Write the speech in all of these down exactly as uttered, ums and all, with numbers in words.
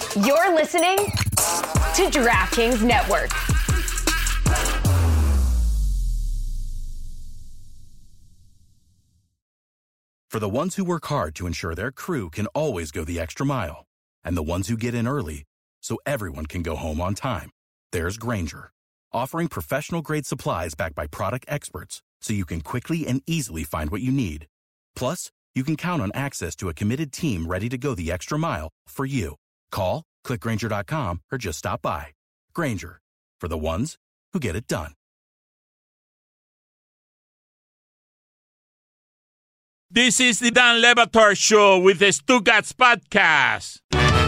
You're listening to DraftKings Network. For the ones who work hard to ensure their crew can always go the extra mile, and the ones who get in early so everyone can go home on time, there's Grainger, offering professional-grade supplies backed by product experts so you can quickly and easily find what you need. Plus, you can count on access to a committed team ready to go the extra mile for you. Call, click Grainger dot com, or just stop by. Grainger, for the ones who get it done. This is the Dan Le Batard Show with the Stugats Podcast.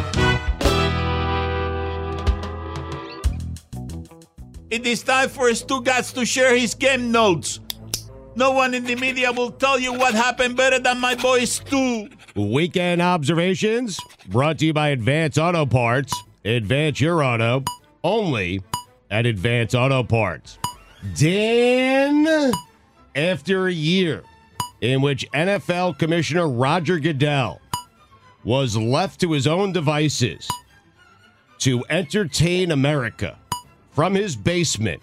It is time for Stugats to share his game notes. No one in the media will tell you what happened better than my boy Stu. Weekend observations brought to you by Advance Auto Parts. Advance your auto only at Advance Auto Parts. Dan, after a year in which N F L Commissioner Roger Goodell was left to his own devices to entertain America from his basement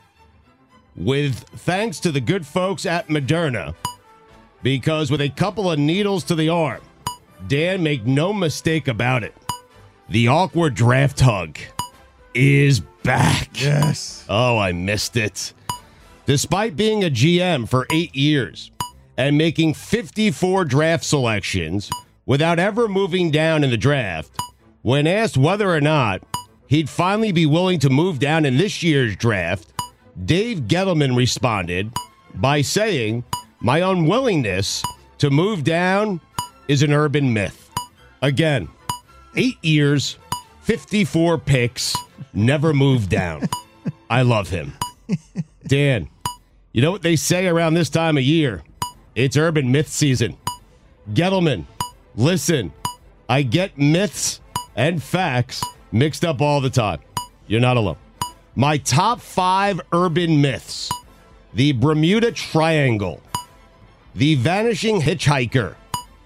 with thanks to the good folks at Moderna, because with a couple of needles to the arm, Dan, make no mistake about it, the awkward draft hug is back. Yes. Oh, I missed it. Despite being a G M for eight years and making fifty-four draft selections without ever moving down in the draft, when asked whether or not he'd finally be willing to move down in this year's draft, Dave Gettleman responded by saying, "My unwillingness to move down is an urban myth." Again, eight years, fifty-four picks, never moved down. I love him. Dan, you know what they say around this time of year? It's urban myth season. Gettleman, listen, I get myths and facts mixed up all the time. You're not alone. My top five urban myths: the Bermuda Triangle, the vanishing hitchhiker,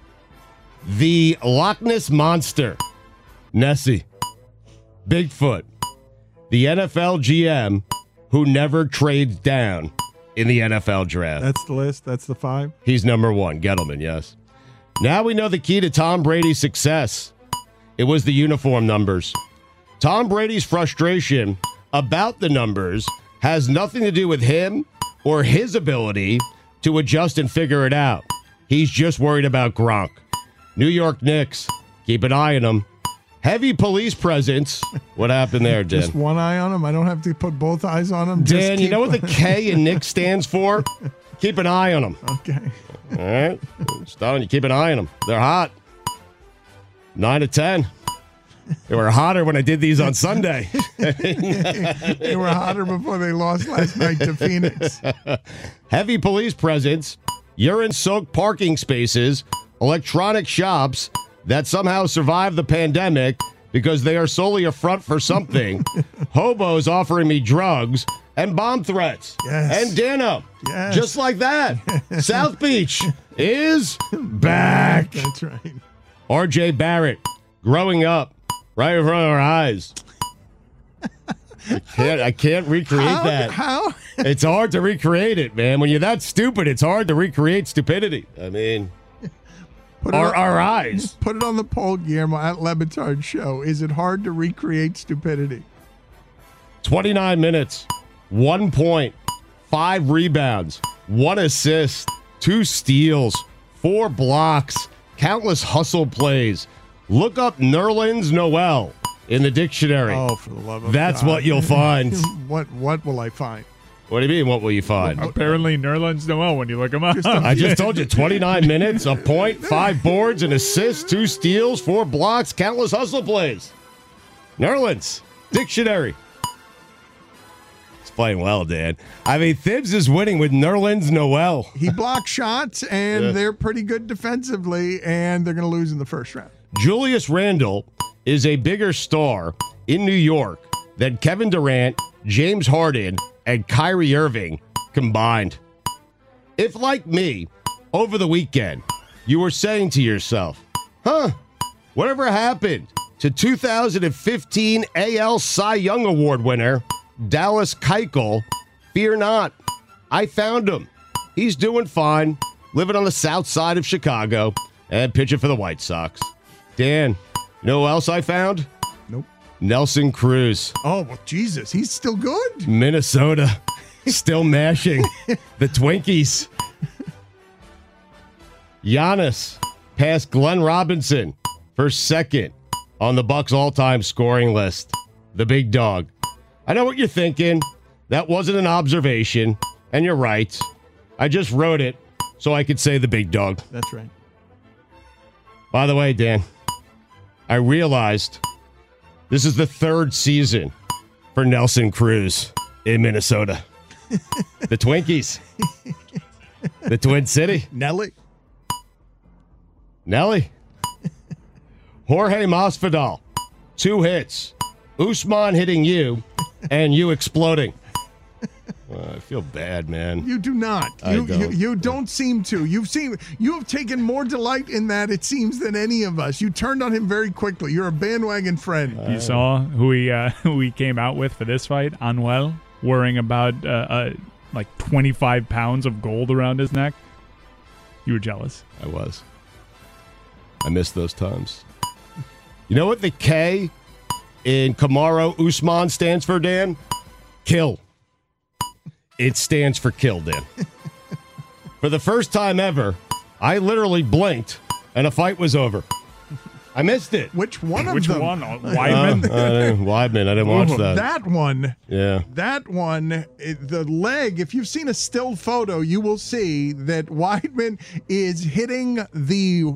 the Loch Ness Monster, Nessie, Bigfoot, the N F L G M who never trades down in the N F L draft. That's the list. That's the five. He's number one. Gettleman, yes. Now we know the key to Tom Brady's success. It was the uniform numbers. Tom Brady's frustration about the numbers has nothing to do with him or his ability to adjust and figure it out. He's just worried about Gronk. New York Knicks, keep an eye on him. Heavy police presence. What happened there, Dan? Just one eye on him? I don't have to put both eyes on him? Dan, Just you know what the K in Knicks stands for? Keep an eye on them. Okay. All right? Just telling you, keep an eye on them. They're hot. Nine to ten. They were hotter when I did these on Sunday. They were hotter before they lost last night to Phoenix. Heavy police presence, urine-soaked parking spaces, electronic shops that somehow survived the pandemic because they are solely a front for something, hobos offering me drugs, and bomb threats. Yes. And Dano, Yes. just like that, South Beach is back. That's right. R J Barrett, growing up right in front of our eyes. I can't, I can't recreate How? that. How? It's hard to recreate it, man. When you're that stupid, it's hard to recreate stupidity. I mean, Put it our, on, our eyes. Put it on the poll, Guillermo, at Le Batard Show. Is it hard to recreate stupidity? twenty-nine minutes, one point, five rebounds, one assist, two steals, four blocks, countless hustle plays. Look up Nerlens Noel in the dictionary. Oh, for the love of That's God. what you'll find. What What will I find? What do you mean, what will you find? Apparently, Nerlens Noel when you look him up. Just a- I just told you, twenty-nine minutes, a point, five boards, an assist, two steals, four blocks, countless hustle plays. Nerlens, dictionary. He's playing well, Dan. I mean, Thibs is winning with Nerlens Noel. He blocks shots, and Yeah. they're pretty good defensively, and they're going to lose in the first round. Julius Randle is a bigger star in New York than Kevin Durant, James Harden, and Kyrie Irving combined. If, like me, over the weekend, you were saying to yourself, huh, whatever happened to two thousand fifteen A L Cy Young Award winner, Dallas Keuchel, fear not. I found him. He's doing fine, living on the south side of Chicago and pitching for the White Sox. Dan, you know who else I found? Nope. Nelson Cruz. Oh, well, Jesus. He's still good. Minnesota. Still mashing the Twinkies. Giannis passed Glenn Robinson for second on the Bucks all-time scoring list. The big dog. I know what you're thinking. That wasn't an observation, and you're right. I just wrote it so I could say the big dog. That's right. By the way, Dan, I realized this is the third season for Nelson Cruz in Minnesota. The Twinkies. The Twin City. Nelly. Nelly. Jorge Masvidal. Two hits. Usman hitting you and you exploding. Uh, I feel bad, man. You do not. I You, don't. you you don't seem to. You've seen you have taken more delight in that, it seems, than any of us. You turned on him very quickly. You're a bandwagon friend. You saw who he uh, who he came out with for this fight, Anuel, wearing about uh, uh, like twenty-five pounds of gold around his neck. You were jealous. I was. I missed those times. You know what the K in Kamaru Usman stands for, Dan? Kill. It stands for kill, Dan. For the first time ever, I literally blinked and a fight was over. I missed it. Which one of Which them? one? Uh, Weidman? Uh, uh, Weidman. I didn't watch that. That one. Yeah. That one, it- the leg, if you've seen a still photo, you will see that Weidman is hitting the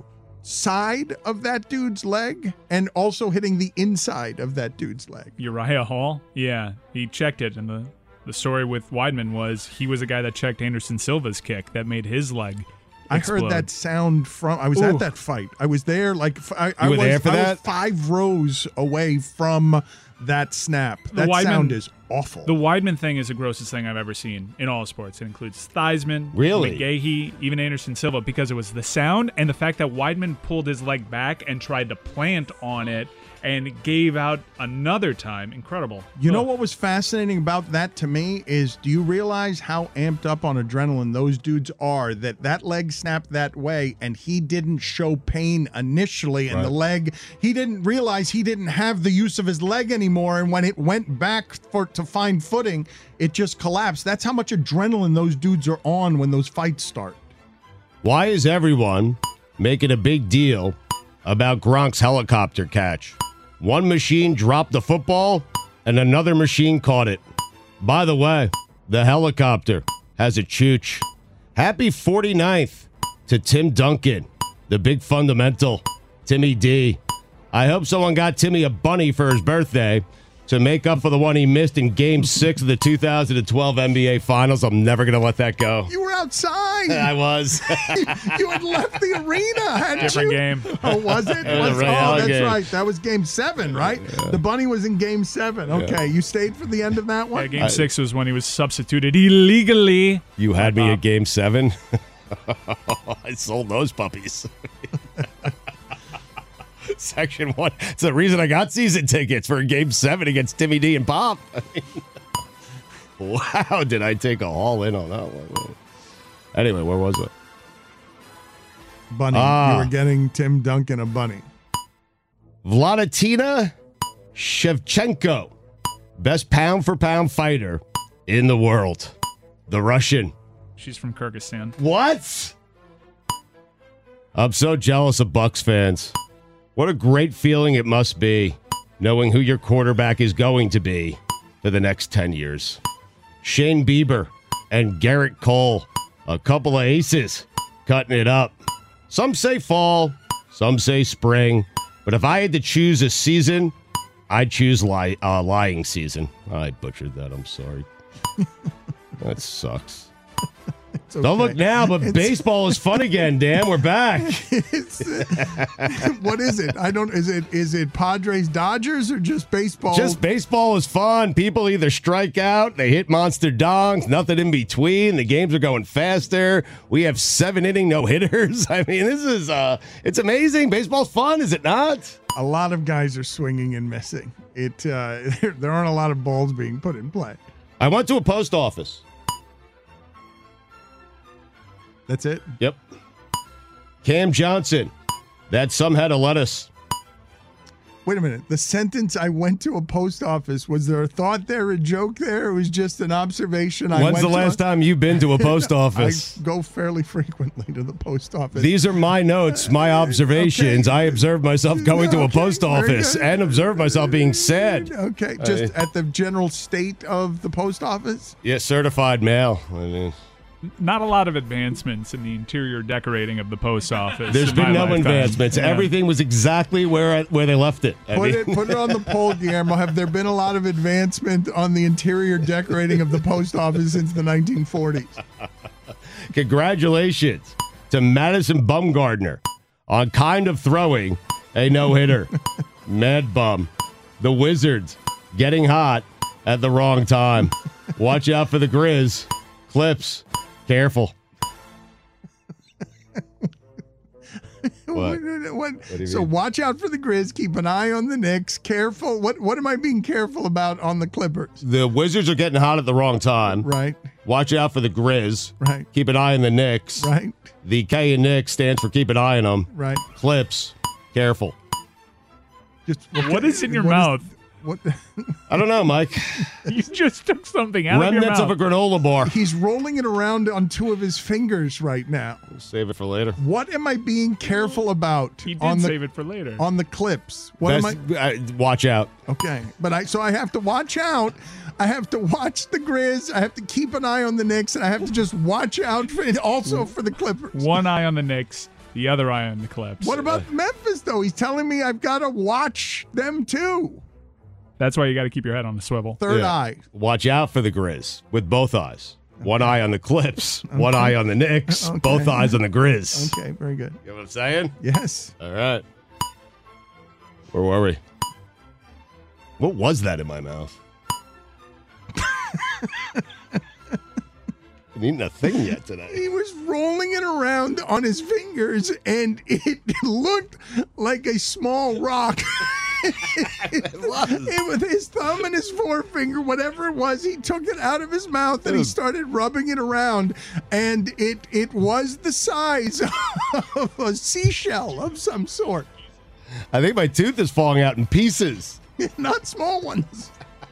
side of that dude's leg and also hitting the inside of that dude's leg. Uriah Hall? Yeah, he checked it, and the, the story with Weidman was he was a guy that checked Anderson Silva's kick that made his leg I explode. heard that sound from, I was Ooh. at that fight. I was there, like, f- I, I You were was, there for I was that? five rows away from that snap. That Weidman- sound is awful. The Weidman thing is the grossest thing I've ever seen in all sports. It includes Theismann, Really? McGahee, even Anderson Silva, because it was the sound and the fact that Weidman pulled his leg back and tried to plant on it and gave out another time. Incredible. You know Ugh. what was fascinating about that to me is, do you realize how amped up on adrenaline those dudes are, that that leg snapped that way and he didn't show pain initially in Right. the leg. He didn't realize he didn't have the use of his leg anymore, and when it went back for to find footing, it just collapsed. That's how much adrenaline those dudes are on when those fights start. Why is everyone making a big deal about Gronk's helicopter catch? One machine dropped the football, and another machine caught it. By the way, the helicopter has a chooch. Happy forty-ninth to Tim Duncan, the big fundamental, Timmy D. I hope someone got Timmy a bunny for his birthday to make up for the one he missed in Game six of the two thousand twelve N B A Finals. I'm never going to let that go. You were outside. I was. You had left the arena, hadn't Different you? game. Oh, was it? It was a Was- Ray oh, Allen that's game. right. That was game seven, right? The bunny was in game seven. Okay, you stayed for the end of that one? Yeah, game six was when he was substituted illegally. You had me Uh, at Game seven. I sold those puppies. Section one. It's the reason I got season tickets for Game seven against Timmy D and Pop. I mean, wow, did I take a haul in on that one? Anyway, where was it? Bunny. Ah. You were getting Tim Duncan a bunny. Vladitina Shevchenko, best pound for pound fighter in the world. The Russian. She's from Kyrgyzstan. What? I'm so jealous of Bucks fans. What a great feeling it must be knowing who your quarterback is going to be for the next ten years. Shane Bieber and Garrett Cole, a couple of aces, cutting it up. Some say fall, some say spring, but if I had to choose a season, I'd choose li- uh, lying season. I butchered that, I'm sorry. That sucks. It's okay. Don't look now, but It's- baseball is fun again, Dan. We're back. It's, what is it? I don't. Is it is it Padres Dodgers or just baseball? Just baseball is fun. People either strike out, they hit monster dongs, nothing in between. The games are going faster. We have seven inning no hitters. I mean, this is uh, it's amazing. Baseball's fun, is it not? A lot of guys are swinging and missing. It uh, there, there aren't a lot of balls being put in play. I went to a post office. That's it. Yep. Cam Johnson. That's some head of lettuce. Wait a minute. The sentence "I went to a post office," was there a thought there, a joke there? It was just an observation. I When's went the to last a- time you've been to a post office? I go fairly frequently to the post office. These are my notes, my observations. Okay. I observed myself going to a Okay, post very office good. and observed myself being sad. Okay, just at the general state of the post office. Yeah, certified mail. I mean, Not a lot of advancements in the interior decorating of the post office. there's in been my no lifetime. advancements. Yeah. Everything was exactly where where they left it. I Put mean, it put it on the poll, Guillermo. Have there been a lot of advancement on the interior decorating of the post office since the nineteen forties? congratulations to Madison Bumgardner on kind of throwing a no-hitter. Mad bum. The Wizards getting hot at the wrong time. Watch out for the Grizz. Clips. Careful. What? What- what- do you so mean? watch out for the Grizz. Keep an eye on the Knicks. Careful. What what am I being careful about on the Clippers? The Wizards are getting hot at the wrong time. Right, Watch out for the Grizz. right, Keep an eye on the Knicks. right, The K in Knicks stands for keep an eye on them. right. Clips. Careful. Just What is in your what mouth? what? I don't know, Mike. You just took something out Remnants of of your a mouth. granola bar. He's rolling it around on two of his fingers right now. Save it for later. What am I being careful about He did on the save it for later. on the clips? What Best- am I? uh, watch out. Okay, but I so I have to watch out. I have to watch the Grizz. I have to keep an eye on the Knicks, and I have to just watch out for also for the Clippers. One eye on the Knicks, the other eye on the Clips. What about Memphis though? He's telling me I've got to watch them too. That's why you got to keep your head on the swivel. Third Yeah. eye. Watch out for the Grizz with both eyes. One eye on the Clips, one eye on the Knicks, Okay. both eyes on the Grizz. Okay, very good. You know what I'm saying? Yes. All right. Where were we? What was that in my mouth? I haven't eaten a thing yet today. He was rolling it around on his fingers, and it looked like a small rock. It was. And with his thumb and his forefinger, whatever it was, he took it out of his mouth and he Dude. started rubbing it around, and it it was the size of a seashell of some sort, I think my tooth is falling out in pieces. not small ones.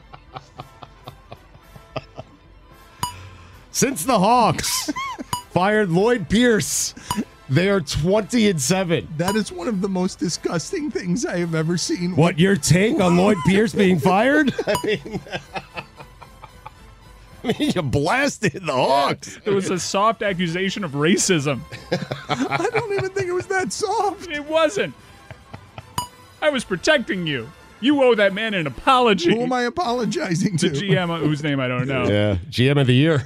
Since the Hawks fired Lloyd Pierce, they are twenty and seven. That is one of the most disgusting things I have ever seen. What, your take on Lloyd Pierce being fired? I mean, I mean, you blasted the Hawks. It was a soft accusation of racism. I don't even think it was that soft. It wasn't. I was protecting you. You owe that man an apology. Who am I apologizing to? The G M, whose name I don't know. Yeah, G M of the year.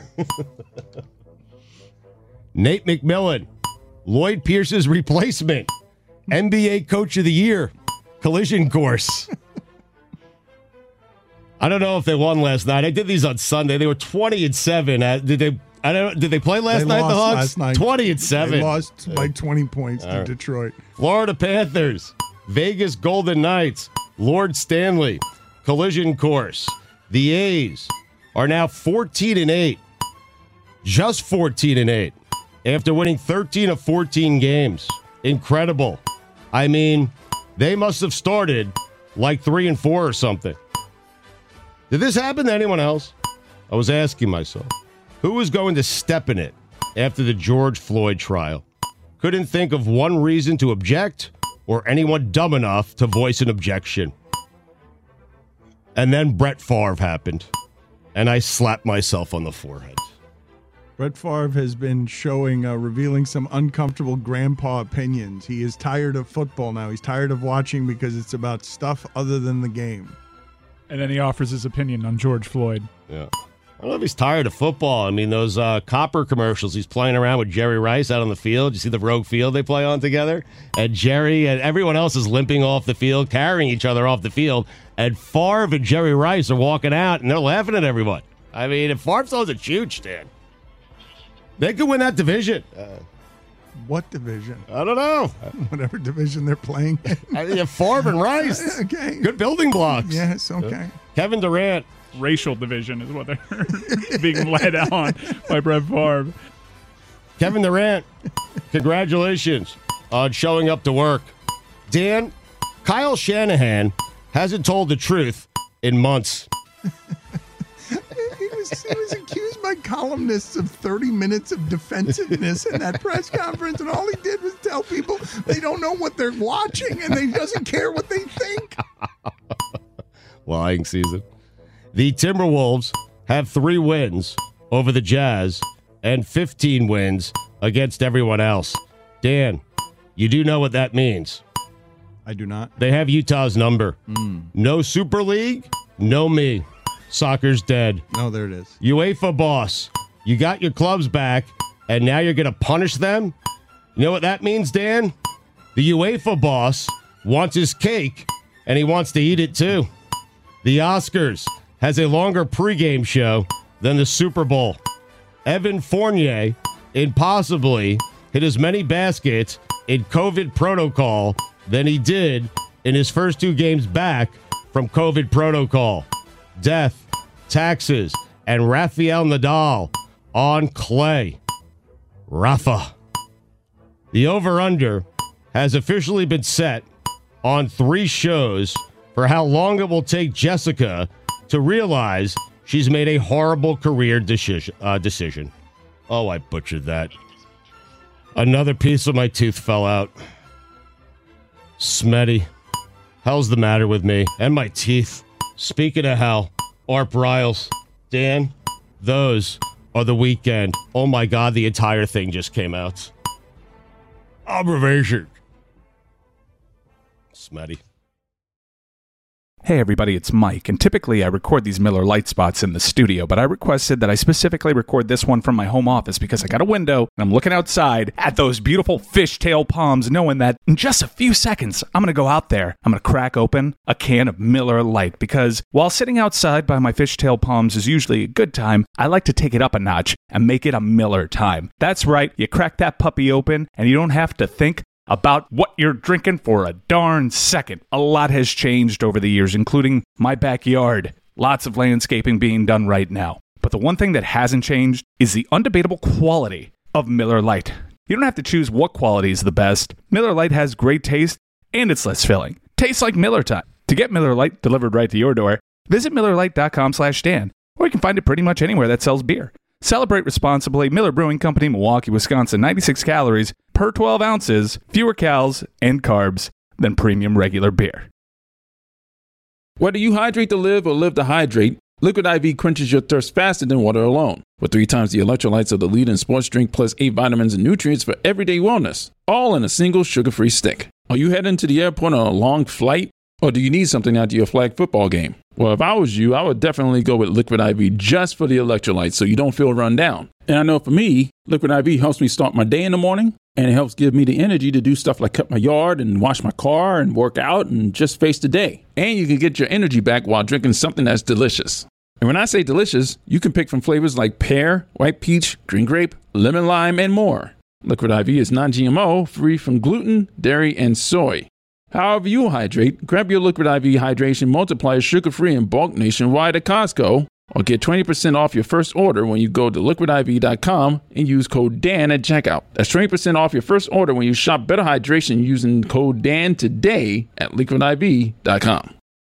Nate McMillan, Lloyd Pierce's replacement, N B A Coach of the Year, collision course. I don't know if they won last night. I did these on Sunday. They were twenty and seven. Uh, did they? I don't. Did they play last They night? lost the Hawks last night. twenty and seven. They lost by twenty points to Detroit. Florida Panthers, Vegas Golden Knights, Lord Stanley, collision course. The A's are now fourteen and eight. Just fourteen and eight after winning thirteen of fourteen games. Incredible. I mean, they must have started like three and four or something. Did this happen to anyone else? I was asking myself, who was going to step in it after the George Floyd trial? Couldn't think of one reason to object or anyone dumb enough to voice an objection. And then Brett Favre happened, and I slapped myself on the forehead. Brett Favre has been showing, uh, revealing some uncomfortable grandpa opinions. He is tired of football now. He's tired of watching because it's about stuff other than the game. And then he offers his opinion on George Floyd. Yeah. I don't know if he's tired of football. I mean, those uh, Copper commercials, he's playing around with Jerry Rice out on the field. You see the rogue field they play on together? And Jerry and everyone else is limping off the field, carrying each other off the field. And Favre and Jerry Rice are walking out, and they're laughing at everyone. I mean, if Favre throws a huge, Dan, they could win that division. Uh, What division? I don't know. Whatever division they're playing in. I mean, Favre and Rice. Okay. Good building blocks. Yes, okay. Kevin Durant. Racial division is what they're being led on by Brett Favre. Kevin Durant, congratulations on showing up to work. Dan, Kyle Shanahan hasn't told the truth in months. He was, he was accused by columnists of thirty minutes of defensiveness in that press conference, and all he did was tell people they don't know what they're watching and they doesn't care what they think. Lying season. The Timberwolves have three wins over the Jazz and fifteen wins against everyone else. Dan, you do know what that means. I do not. They have Utah's number. Mm. No Super League, no me. Soccer's dead. No, there it is. UEFA boss, you got your clubs back, and now you're going to punish them? You know what that means, Dan? The UEFA boss wants his cake, and he wants to eat it too. The Oscars has a longer pregame show than the Super Bowl. Evan Fournier impossibly hit as many baskets in COVID protocol than he did in his first two games back from COVID protocol. Death, taxes, and Rafael Nadal on clay. Rafa. The over-under has officially been set on three shows for how long it will take Jessica to realize she's made a horrible career decision. Uh, decision. Oh, I butchered that. Another piece of my tooth fell out. Smetty. Hell's the matter with me and my teeth? Speaking of hell, Art Briles. Dan, those are the weekend. Oh my God, the entire thing just came out. Observation. Smetty. Hey everybody, it's Mike, and typically I record these Miller Lite spots in the studio, but I requested that I specifically record this one from my home office because I got a window and I'm looking outside at those beautiful fishtail palms, knowing that in just a few seconds I'm going to go out there, I'm going to crack open a can of Miller Lite, because while sitting outside by my fishtail palms is usually a good time, I like to take it up a notch and make it a Miller time. That's right, you crack that puppy open and you don't have to think about what you're drinking for a darn second. A lot has changed over the years, including my backyard. Lots of landscaping being done right now. But the one thing that hasn't changed is the undebatable quality of Miller Lite. You don't have to choose what quality is the best. Miller Lite has great taste, and it's less filling. Tastes like Miller time. To get Miller Lite delivered right to your door, visit Miller Lite dot com slash Dan, or you can find it pretty much anywhere that sells beer. Celebrate responsibly. Miller Brewing Company, Milwaukee, Wisconsin. ninety-six calories per twelve ounces, fewer calories and carbs than premium regular beer. Whether you hydrate to live or live to hydrate, Liquid I V quenches your thirst faster than water alone. With three times the electrolytes of the leading sports drink, plus eight vitamins and nutrients for everyday wellness, all in a single sugar-free stick. Are you heading to the airport on a long flight? Or do you need something after your flag football game? Well, if I was you, I would definitely go with Liquid I V just for the electrolytes so you don't feel run down. And I know for me, Liquid I V helps me start my day in the morning, and it helps give me the energy to do stuff like cut my yard and wash my car and work out and just face the day. And you can get your energy back while drinking something that's delicious. And when I say delicious, you can pick from flavors like pear, white peach, green grape, lemon lime, and more. Liquid I V is non G M O, free from gluten, dairy, and soy. However you hydrate, grab your Liquid I V Hydration Multiplier sugar-free in bulk nationwide at Costco, or get twenty percent off your first order when you go to liquid I V dot com and use code Dan at checkout. That's twenty percent off your first order when you shop Better Hydration using code Dan today at liquid I V dot com.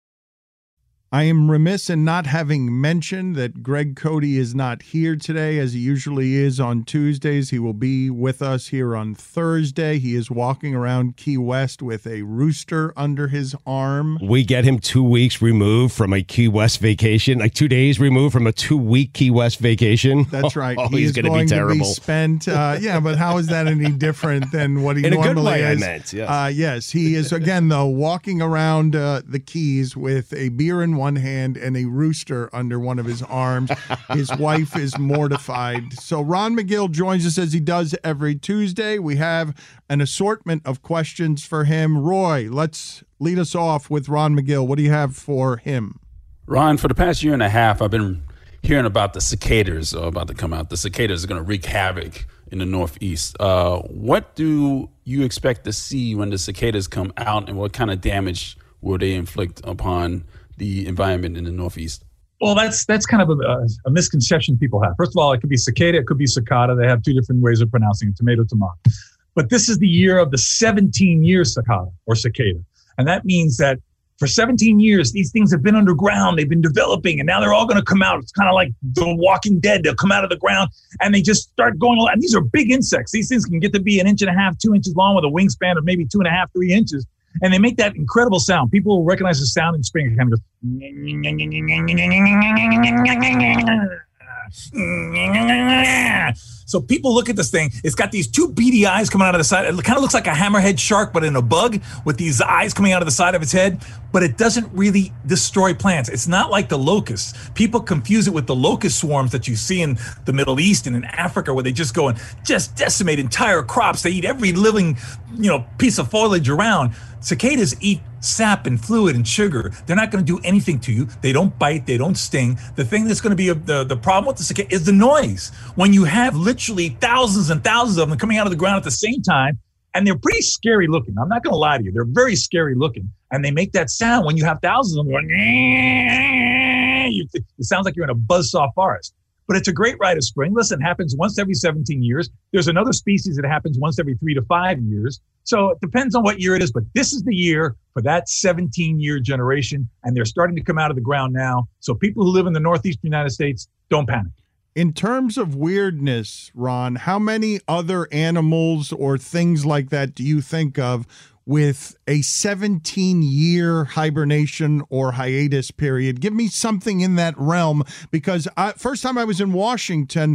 I am remiss in not having mentioned that Greg Cody is not here today, as he usually is on Tuesdays. He will be with us here on Thursday. He is walking around Key West with a rooster under his arm. We get him two weeks removed from a Key West vacation, like two days removed from a two-week Key West vacation. That's right. Oh, he he's is going to going be terrible. To be spent. Uh, yeah, but how is that any different than what he In normally a good way, is? I meant, yes. Uh, yes, he is, again, though, walking around uh, the Keys with a beer and one hand and a rooster under one of his arms. His wife is mortified. So Ron McGill joins us as he does every Tuesday. We have an assortment of questions for him. Roy, let's lead us off with Ron McGill. What do you have for him? Ron, for the past year and a half, I've been hearing about the cicadas are about to come out. The cicadas are going to wreak havoc in the Northeast. Uh, what do you expect to see when the cicadas come out, and what kind of damage will they inflict upon the environment in the Northeast? Well, that's that's kind of a, a misconception people have. First of all, it could be cicada, it could be cicada. They have two different ways of pronouncing it, tomato, tomato. But this is the year of the seventeen-year cicada or cicada. And that means that for seventeen years, these things have been underground. They've been developing, and now they're all going to come out. It's kind of like The Walking Dead. They'll come out of the ground, and they just start going. And these are big insects. These things can get to be an inch and a half, two inches long with a wingspan of maybe two and a half, three inches. And they make that incredible sound. People will recognize the sound in spring. It kind of goes. So people look at this thing. It's got these two beady eyes coming out of the side. It kind of looks like a hammerhead shark, but in a bug with these eyes coming out of the side of its head. But it doesn't really destroy plants. It's not like the locusts. People confuse it with the locust swarms that you see in the Middle East and in Africa, where they just go and just decimate entire crops. They eat every living, you know, piece of foliage around. Cicadas eat sap and fluid and sugar. They're not going to do anything to you. They don't bite. They don't sting. The thing that's going to be a, the, the problem with the cicada is the noise. When you have literally thousands and thousands of them coming out of the ground at the same time, and they're pretty scary looking. I'm not going to lie to you. They're very scary looking. And they make that sound when you have thousands of them going, it sounds like you're in a buzzsaw forest. But it's a great rite of spring. Listen, it happens once every seventeen years. There's another species that happens once every three to five years. So it depends on what year it is. But this is the year for that seventeen-year generation, and they're starting to come out of the ground now. So people who live in the Northeastern United States, don't panic. In terms of weirdness, Ron, how many other animals or things like that do you think of with a seventeen-year hibernation or hiatus period? Give me something in that realm, because I, first time I was in Washington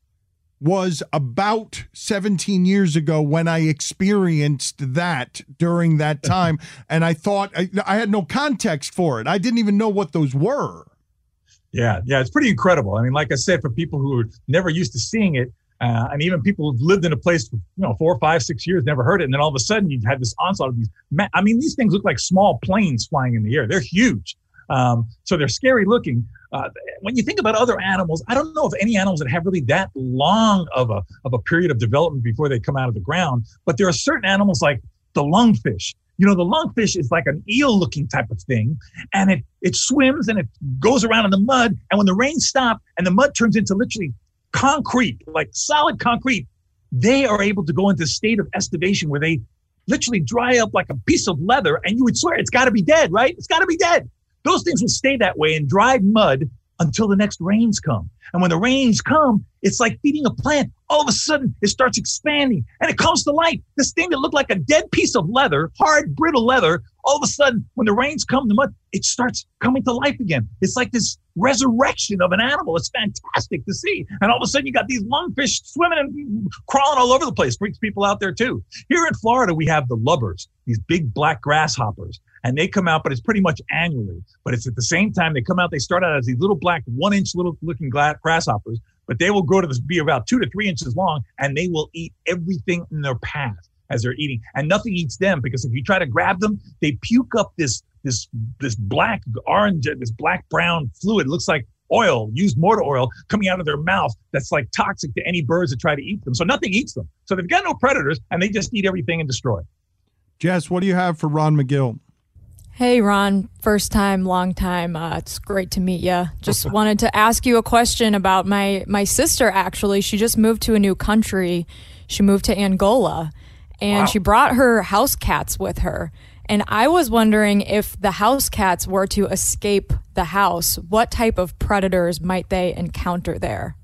was about seventeen years ago when I experienced that during that time, and I thought I, I had no context for it. I didn't even know what those were. Yeah, yeah, it's pretty incredible. I mean, like I said, for people who are never used to seeing it, Uh, and even people who've lived in a place for, you know, four, five, six years, never heard it. And then all of a sudden you've had this onslaught of these. Ma- I mean, these things look like small planes flying in the air. They're huge. Um, so they're scary looking. Uh, when you think about other animals, I don't know of any animals that have really that long of a, of a period of development before they come out of the ground. But there are certain animals like the lungfish. You know, the lungfish is like an eel looking type of thing. And it, it swims and it goes around in the mud. And when the rain stops and the mud turns into literally concrete, like solid concrete, they are able to go into a state of estivation where they literally dry up like a piece of leather, and you would swear it's got to be dead, right? It's got to be dead. Those things will stay that way in dried mud until the next rains come. And when the rains come, it's like feeding a plant. All of a sudden, it starts expanding and it comes to life. This thing that looked like a dead piece of leather, hard, brittle leather, all of a sudden, when the rains come, the mud, it starts coming to life again. It's like this resurrection of an animal. It's fantastic to see. And all of a sudden, you got these lungfish swimming and crawling all over the place. Freaks people out there, too. Here in Florida, we have the lubbers, these big black grasshoppers. And they come out, but it's pretty much annually. But it's at the same time, they come out, they start out as these little black, one-inch little looking grasshoppers, but they will grow to be about two to three inches long, and they will eat everything in their path as they're eating. And nothing eats them, because if you try to grab them, they puke up this this this black orange, this black brown fluid. It looks like oil, used motor oil, coming out of their mouth that's like toxic to any birds that try to eat them. So nothing eats them. So they've got no predators, and they just eat everything and destroy. Jess, what do you have for Ron McGill? Hey, Ron. First time, long time. Uh, it's great to meet you. Just wanted to ask you a question about my, my sister, actually. She just moved to a new country. She moved to Angola, and wow. She brought her house cats with her. And I was wondering, if the house cats were to escape the house, what type of predators might they encounter there?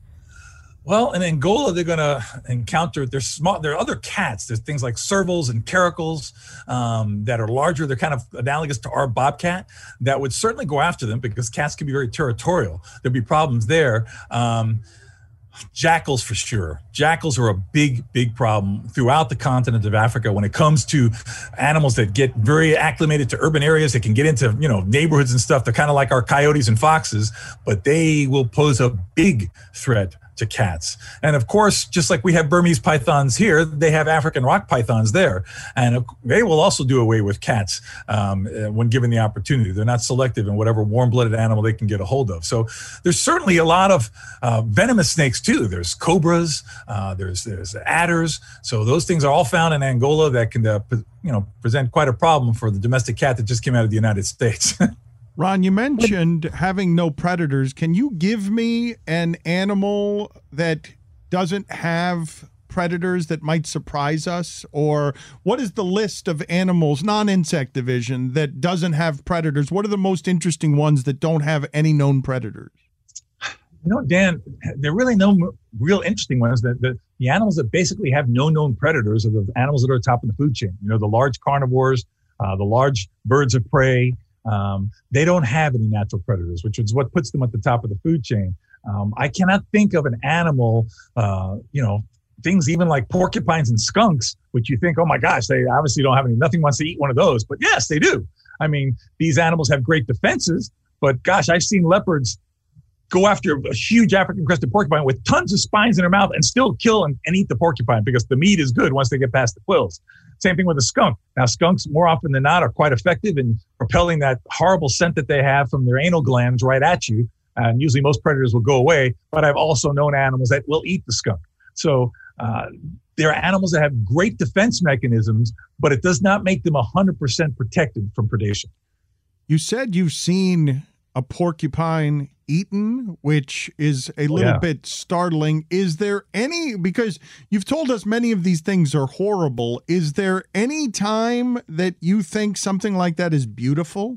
Well, in Angola, they're going to encounter, there's small, there are other cats. There's things like servals and caracals um, that are larger. They're kind of analogous to our bobcat that would certainly go after them, because cats can be very territorial. There'd be problems there. Um, Jackals for sure. Jackals are a big, big problem throughout the continent of Africa when it comes to animals that get very acclimated to urban areas. They can get into, you know, neighborhoods and stuff. They're kind of like our coyotes and foxes, but they will pose a big threat to cats. And of course, just like we have Burmese pythons here, they have African rock pythons there. And they will also do away with cats um, when given the opportunity. They're not selective in whatever warm-blooded animal they can get a hold of. So there's certainly a lot of uh, venomous snakes too. There's cobras, uh, there's there's adders. So those things are all found in Angola that can uh, you know, present quite a problem for the domestic cat that just came out of the United States. Ron, you mentioned having no predators. Can you give me an animal that doesn't have predators that might surprise us? Or what is the list of animals, non-insect division, that doesn't have predators? What are the most interesting ones that don't have any known predators? You know, Dan, there are really no real interesting ones. The, the, the animals that basically have no known predators are the animals that are top of the food chain. You know, the large carnivores, uh, the large birds of prey. Um, they don't have any natural predators, which is what puts them at the top of the food chain. Um, I cannot think of an animal, uh, you know, things even like porcupines and skunks, which you think, oh my gosh, they obviously don't have any, nothing wants to eat one of those. But yes, they do. I mean, these animals have great defenses, but gosh, I've seen leopards go after a huge African crested porcupine with tons of spines in their mouth and still kill and, and eat the porcupine because the meat is good once they get past the quills. Same thing with a skunk. Now, skunks more often than not are quite effective in repelling that horrible scent that they have from their anal glands right at you. And usually most predators will go away, but I've also known animals that will eat the skunk. So uh, there are animals that have great defense mechanisms, but it does not make them one hundred percent protected from predation. You said you've seen a porcupine eaten, which is a little yeah. bit startling. Is there any, because you've told us many of these things are horrible, is there any time that you think something like that is beautiful?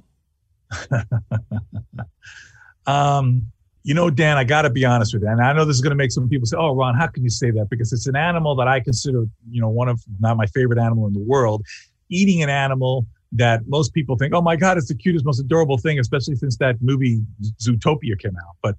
um, you know, Dan, I got to be honest with you. And I know this is going to make some people say, oh, Ron, how can you say that? Because it's an animal that I consider, you know, one of, not my favorite animal in the world. Eating an animal that most people think, oh my God, it's the cutest, most adorable thing, especially since that movie Zootopia came out. But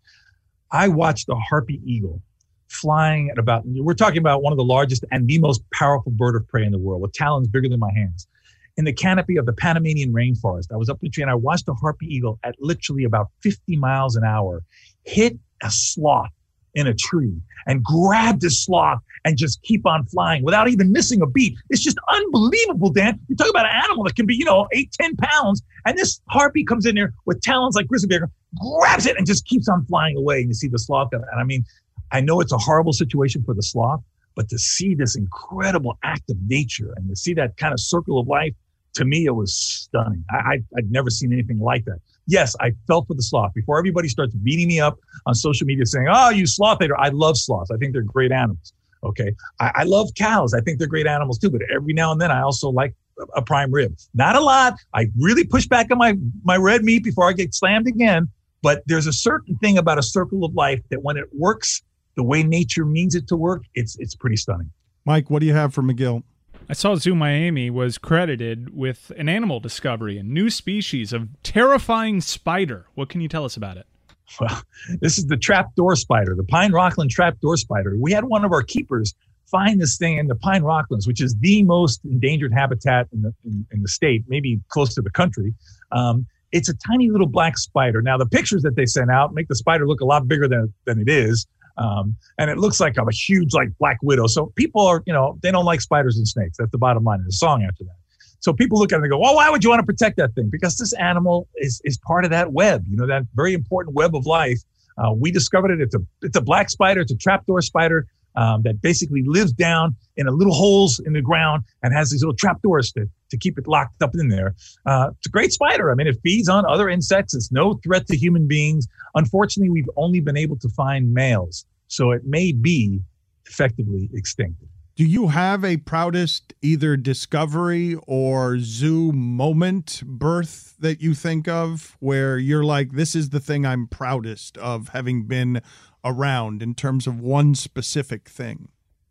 I watched a harpy eagle flying at about, we're talking about one of the largest and the most powerful bird of prey in the world with talons bigger than my hands. In the canopy of the Panamanian rainforest, I was up in the tree and I watched a harpy eagle at literally about fifty miles an hour hit a sloth in a tree and grab this sloth and just keep on flying without even missing a beat. It's just unbelievable, Dan. You talk about an animal that can be, you know, eight, ten pounds, and this harpy comes in there with talons like grizzly bear, grabs it and just keeps on flying away. And you see the sloth. And I mean, I know it's a horrible situation for the sloth, but to see this incredible act of nature and to see that kind of circle of life, to me, it was stunning. I, I, I'd never seen anything like that. Yes, I felt for the sloth. Before everybody starts beating me up on social media saying, oh, you sloth hater. I love sloths. I think they're great animals. Okay. I, I love cows. I think they're great animals too. But every now and then I also like a, a prime rib. Not a lot. I really push back on my, my red meat before I get slammed again. But there's a certain thing about a circle of life that when it works the way nature means it to work, it's it's pretty stunning. Mike, what do you have for McGill? I saw Zoo Miami was credited with an animal discovery, a new species of terrifying spider. What can you tell us about it? Well, this is the trapdoor spider, the pine rockland trapdoor spider. We had one of our keepers find this thing in the pine rocklands, which is the most endangered habitat in the in, in the state, maybe close to the country. Um, it's a tiny little black spider. Now, the pictures that they sent out make the spider look a lot bigger than, than it is. Um, and it looks like a huge, like, black widow. So people are, you know, they don't like spiders and snakes. That's the bottom line of the song after that. So people look at it and go, well, why would you want to protect that thing? Because this animal is is part of that web, you know, that very important web of life. Uh, we discovered it. It's a it's a black spider. It's a trapdoor spider um, that basically lives down in a little holes in the ground and has these little trapdoors to, to keep it locked up in there. Uh, it's a great spider. I mean, it feeds on other insects. It's no threat to human beings. Unfortunately, we've only been able to find males, so it may be effectively extinct. Do you have a proudest either discovery or zoo moment, birth that you think of where you're like, this is the thing I'm proudest of having been around in terms of one specific thing?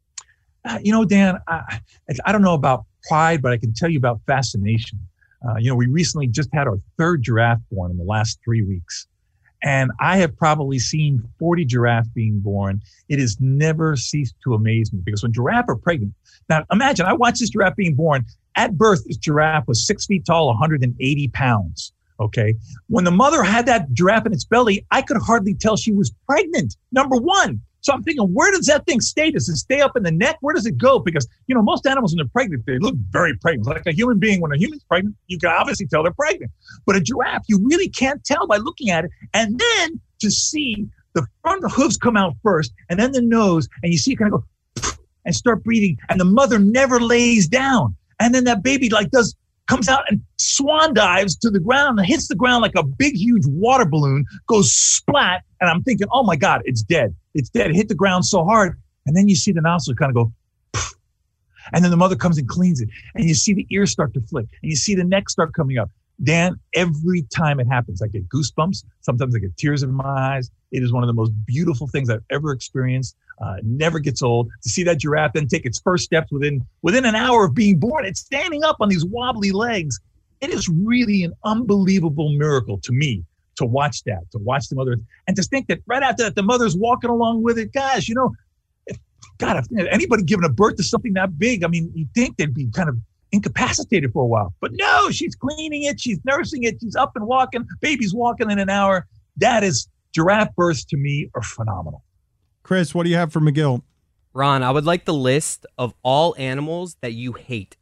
Uh, you know, Dan, I, I don't know about pride, but I can tell you about fascination. Uh, you know, we recently just had our third giraffe born in the last three weeks. And I have probably seen forty giraffes being born. It has never ceased to amaze me because when giraffes are pregnant, now imagine I watched this giraffe being born. At birth, this giraffe was six feet tall, one hundred eighty pounds. Okay. When the mother had that giraffe in its belly, I could hardly tell she was pregnant. Number one. So I'm thinking, where does that thing stay? Does it stay up in the neck? Where does it go? Because, you know, most animals when they're pregnant, they look very pregnant. Like a human being, when a human's pregnant, you can obviously tell they're pregnant. But a giraffe, you really can't tell by looking at it. And then to see the front of the hooves come out first, and then the nose, and you see it kind of go and start breathing. And the mother never lays down. And then that baby like does comes out and swan dives to the ground and hits the ground like a big, huge water balloon, goes splat. And I'm thinking, oh my God, it's dead. It's dead. It hit the ground so hard. And then you see the nostrils kind of go, poof. And then the mother comes and cleans it. And you see the ears start to flick. And you see the neck start coming up. Dan, every time it happens, I get goosebumps. Sometimes I get tears in my eyes. It is one of the most beautiful things I've ever experienced. Uh, it never gets old. To see that giraffe then take its first steps within within an hour of being born, it's standing up on these wobbly legs. It is really an unbelievable miracle to me to watch that, to watch the mother. And to think that right after that, the mother's walking along with it. Guys, you know, if, God, if anybody giving a birth to something that big, I mean, you'd think they'd be kind of incapacitated for a while. But no, she's cleaning it. She's nursing it. She's up and walking. Baby's walking in an hour. That is, giraffe births to me are phenomenal. Chris, what do you have for McGill? Ron, I would like the list of all animals that you hate.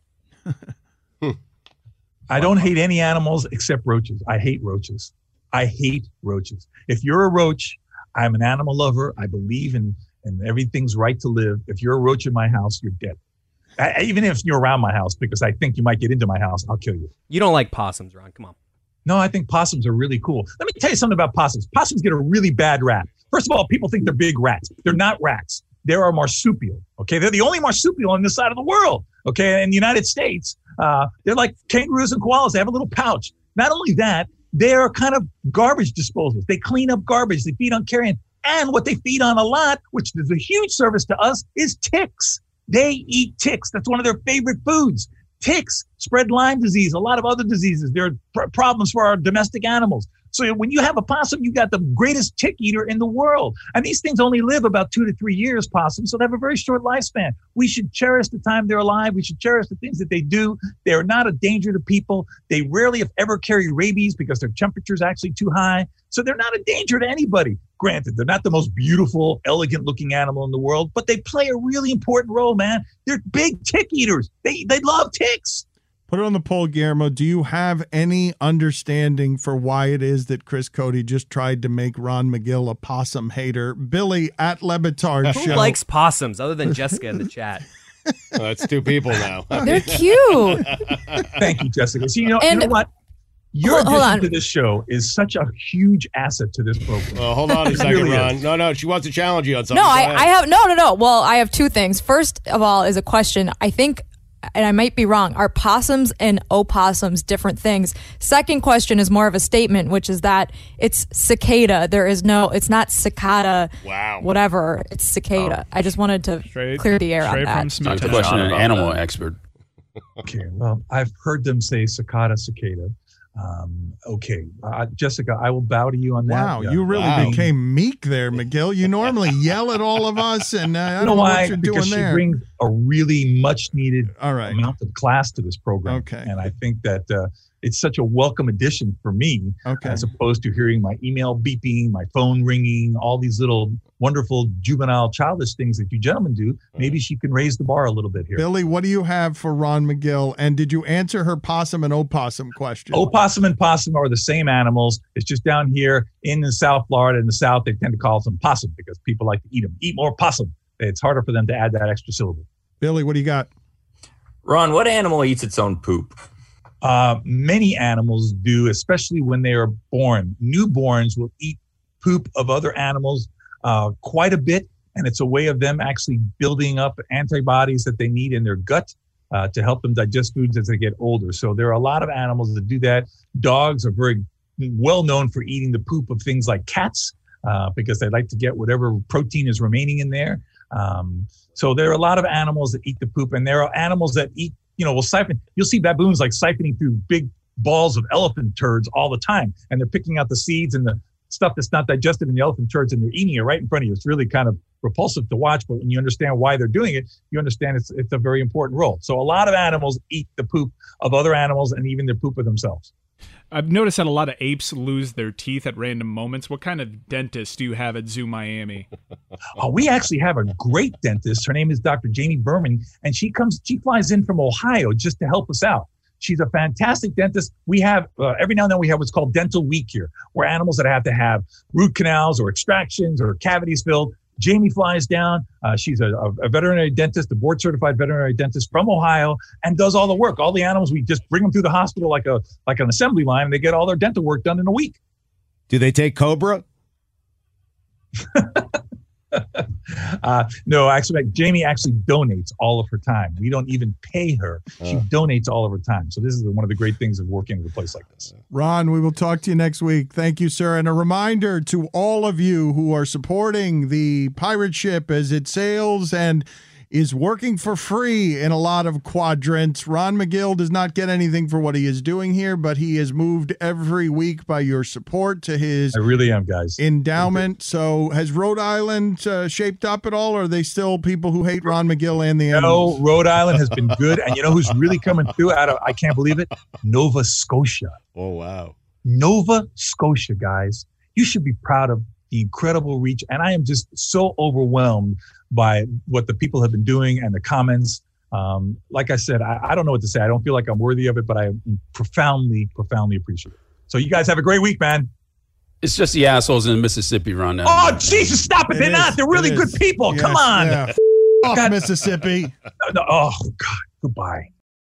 I don't hate any animals except roaches. I hate roaches. I hate roaches. If you're a roach, I'm an animal lover. I believe in, in everything's right to live. If you're a roach in my house, you're dead. I, even if you're around my house, because I think you might get into my house, I'll kill you. You don't like possums, Ron. Come on. No, I think possums are really cool. Let me tell you something about possums. Possums get a really bad rap. First of all, people think they're big rats. They're not rats. They're a marsupial. Okay, they're the only marsupial on this side of the world. Okay, in the United States, uh, they're like kangaroos and koalas. They have a little pouch. Not only that, they are kind of garbage disposals. They clean up garbage. They feed on carrion. And what they feed on a lot, which is a huge service to us, is ticks. They eat ticks. That's one of their favorite foods. Ticks spread Lyme disease, a lot of other diseases. There are pr- problems for our domestic animals. So when you have a possum, you got the greatest tick eater in the world. And these things only live about two to three years, possums, so they have a very short lifespan. We should cherish the time they're alive. We should cherish the things that they do. They are not a danger to people. They rarely, if ever, carry rabies because their temperature is actually too high. So they're not a danger to anybody. Granted, they're not the most beautiful, elegant-looking animal in the world, but they play a really important role, man. They're big tick eaters. They they love ticks. Put it on the poll, Guillermo. Do you have any understanding for why it is that Chris Cody just tried to make Ron McGill a possum hater? Billy at Lebitard Who show. likes possums other than Jessica in the chat? Oh, that's two people now. They're cute. Thank you, Jessica. See, you know, And- you know what? Your Hold- hold addition on. to this show is such a huge asset to this program. Oh, hold on a It second, really Ron. is. No, no, she wants to challenge you on something. No, Go I, ahead. I have no, no, no. Well, I have two things. First of all, is a question. I think, and I might be wrong, are possums and opossums different things? Second question is more of a statement, which is that it's cicada. There is no, it's not cicada. Wow. Whatever. It's cicada. I just wanted to Straight- clear the air on straight that. from Smith. That's a question an animal expert. Okay, well, I've heard them say cicada, cicada. Um, okay, uh, Jessica, I will bow to you on that. Wow, Yeah. you really Wow. became meek there, McGill. You normally yell at all of us, and uh, I You don't know know why? what you're Because doing she there. brings a really much needed All right. amount of class to this program. Okay. And I think that uh, it's such a welcome addition for me, Okay. as opposed to hearing my email beeping, my phone ringing, all these little wonderful juvenile childish things that you gentlemen do. Maybe she can raise the bar a little bit here. Billy, what do you have for Ron McGill? And did you answer her possum and opossum question? Opossum and possum are the same animals. It's just down here in the South Florida, in the South, they tend to call them possum because people like to eat them. Eat more possum. It's harder for them to add that extra syllable. Billy, what do you got? Ron, what animal eats its own poop? Uh, many animals do, especially when they are born. Newborns will eat poop of other animals uh, quite a bit, and it's a way of them actually building up antibodies that they need in their gut uh, to help them digest foods as they get older. So there are a lot of animals that do that. Dogs are very well known for eating the poop of things like cats uh, because they like to get whatever protein is remaining in there. Um, so there are a lot of animals that eat the poop, and there are animals that eat, you know, will siphon. You'll see baboons like siphoning through big balls of elephant turds all the time, and they're picking out the seeds and the stuff that's not digested in the elephant turds, and they're eating it right in front of you. It's really kind of repulsive to watch, but when you understand why they're doing it, you understand it's it's a very important role. So a lot of animals eat the poop of other animals and even the poop of themselves. I've noticed that a lot of apes lose their teeth at random moments. What kind of dentist do you have at Zoo Miami? Oh, we actually have a great dentist. Her name is Doctor Jamie Berman, and she comes, she flies in from Ohio just to help us out. She's a fantastic dentist. We have, uh, every now and then we have what's called Dental Week here, where animals that have to have root canals or extractions or cavities filled. Jamie flies down. Uh, she's a, a veterinary dentist, a board-certified veterinary dentist from Ohio, and does all the work. All the animals, we just bring them through the hospital like a like an assembly line, and they get all their dental work done in a week. Do they take Cobra? uh, no, actually, Jamie actually donates all of her time. We don't even pay her. She Oh. donates all of her time. So this is one of the great things of working with a place like this. Ron, we will talk to you next week. Thank you, sir. And a reminder to all of you who are supporting the pirate ship as it sails and is working for free in a lot of quadrants. Ron McGill does not get anything for what he is doing here, but he is moved every week by your support to his I really am, guys. endowment. So has Rhode Island uh, shaped up at all, or are they still people who hate Ron McGill and the animals? No, Rhode Island has been good. And you know who's really coming through out of, I can't believe it, Nova Scotia. Oh, wow. Nova Scotia, guys. You should be proud of the incredible reach. And I am just so overwhelmed by what the people have been doing and the comments. Um, like I said, I, I don't know what to say. I don't feel like I'm worthy of it, but I profoundly, profoundly appreciate it. So you guys have a great week, man. It's just the assholes in Mississippi run now. Oh, Jesus, stop it. It They're is. not. They're really It good is. people. Yes, Come on. yeah. Fuck God. Mississippi. No, no, oh, God. Goodbye.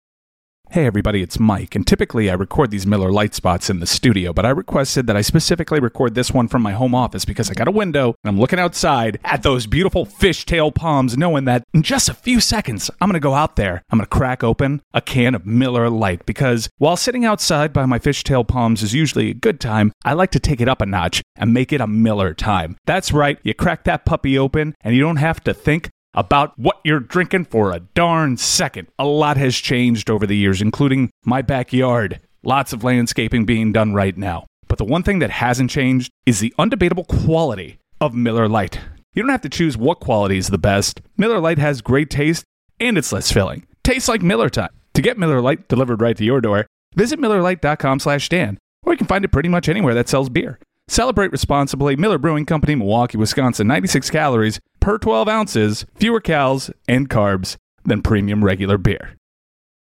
Hey everybody, it's Mike, and typically I record these Miller Lite spots in the studio, but I requested that I specifically record this one from my home office because I got a window and I'm looking outside at those beautiful fishtail palms, knowing that in just a few seconds I'm going to go out there, I'm going to crack open a can of Miller Lite, because while sitting outside by my fishtail palms is usually a good time, I like to take it up a notch and make it a Miller time. That's right, you crack that puppy open and you don't have to think about what you're drinking for a darn second. A lot has changed over the years, including my backyard. Lots of landscaping being done right now. But the one thing that hasn't changed is the undebatable quality of Miller Lite. You don't have to choose what quality is the best. Miller Lite has great taste, and it's less filling. Tastes like Miller time. To get Miller Lite delivered right to your door, visit Miller Lite dot com slash Dan, or you can find it pretty much anywhere that sells beer. Celebrate responsibly. Miller Brewing Company, Milwaukee, Wisconsin. ninety-six calories per twelve ounces, fewer calories and carbs than premium regular beer.